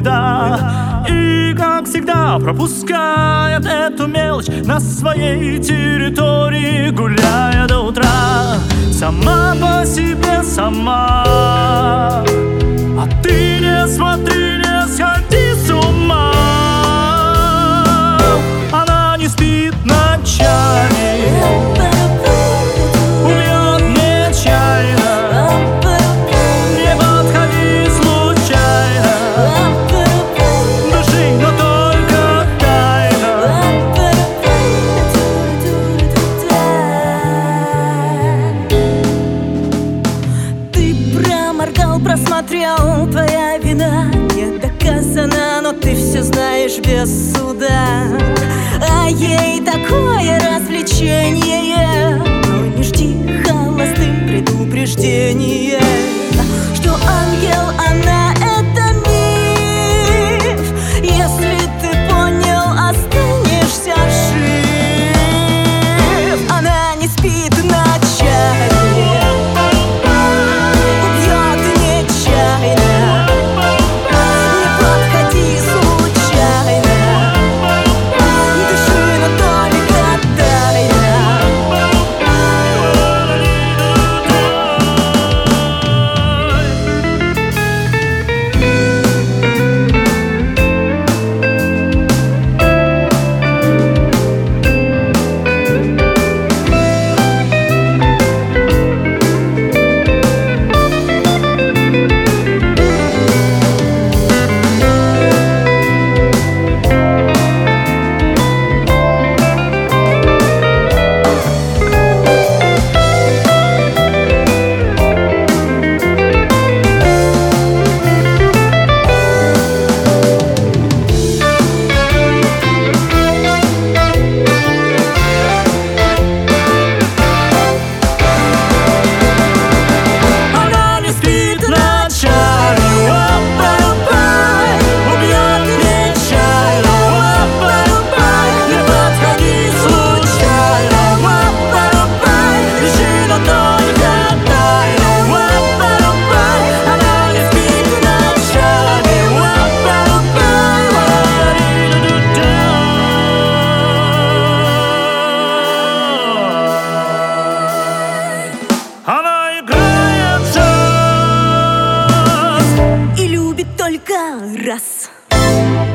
беда. И, как всегда, пропускает эту мелочь на своей территории, гуляя до утра. Сама по себе, сама. А ты не смотри, не сходи с ума. Она не спит ночами, убьет нечаянно. Не подходи случайно, дыши, но только тайно. Ты проморгал, просмотрел, твоя вина не доказана, но ты все знаешь без суда. А ей такое развлечение, но не жди холостым предупреждения, что ангел она — это миф. Если ты понял, останешься жив. Она не спит ночами, убьет нечаянно. Не подходи случайно, дыши, но только тайно. Она играет джаз И любит только раз.